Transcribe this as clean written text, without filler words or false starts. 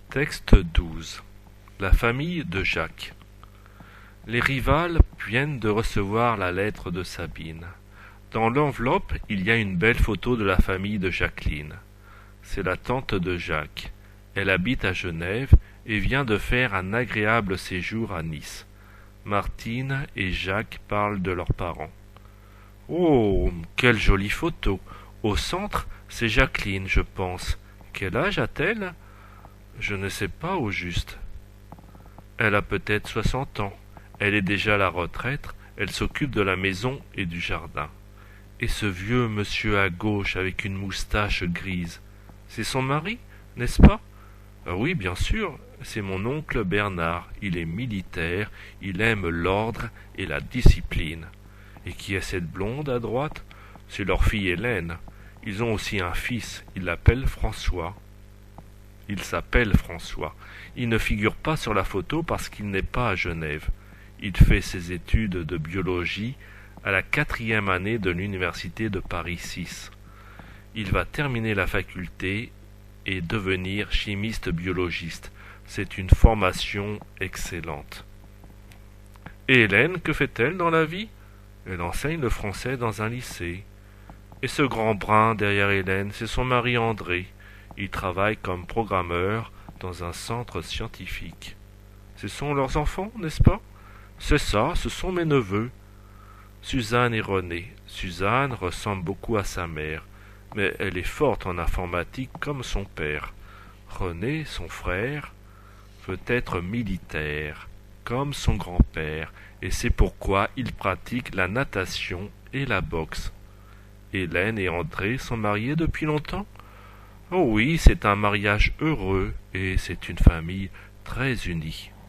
Texte 12. La famille de Jacques. Les rivales viennent de recevoir la lettre de Sabine. Dans l'enveloppe, il y a une belle photo de la famille de Jacqueline. C'est la tante de Jacques. Elle habite à Genève et vient de faire un agréable séjour à Nice. Martine et Jacques parlent de leurs parents. Oh, quelle jolie photo! Au centre, c'est Jacqueline, je pense. Quel âge a-t-elle? Je ne sais pas au juste. Elle a peut-être 60 ans. Elle est déjà à la retraite. Elle s'occupe de la maison et du jardin. Et ce vieux monsieur à gauche avec une moustache grise, c'est son mari, n'est-ce pas? Oui, bien sûr, c'est mon oncle Bernard. Il est militaire, il aime l'ordre et la discipline. Et qui est cette blonde à droite? C'est leur fille Hélène. Ils ont aussi un fils, il l'appelle François. Il s'appelle François. Il ne figure pas sur la photo parce qu'il n'est pas à Genève. Il fait ses études de biologie à la 4e année de l'université de Paris 6. Il va terminer la faculté et devenir chimiste biologiste. C'est une formation excellente. Et Hélène, que fait-elle dans la vie? Elle enseigne le français dans un lycée. Et ce grand brun derrière Hélène, c'est son mari André. Il travaille comme programmeur dans un centre scientifique. Ce sont leurs enfants, n'est-ce pas? C'est ça, ce sont mes neveux. Suzanne et René. Suzanne ressemble beaucoup à sa mère, mais elle est forte en informatique comme son père. René, son frère, veut être militaire, comme son grand-père, et c'est pourquoi il pratique la natation et la boxe. Hélène et André sont mariés depuis longtemps? Oh oui, c'est un mariage heureux et c'est une famille très unie.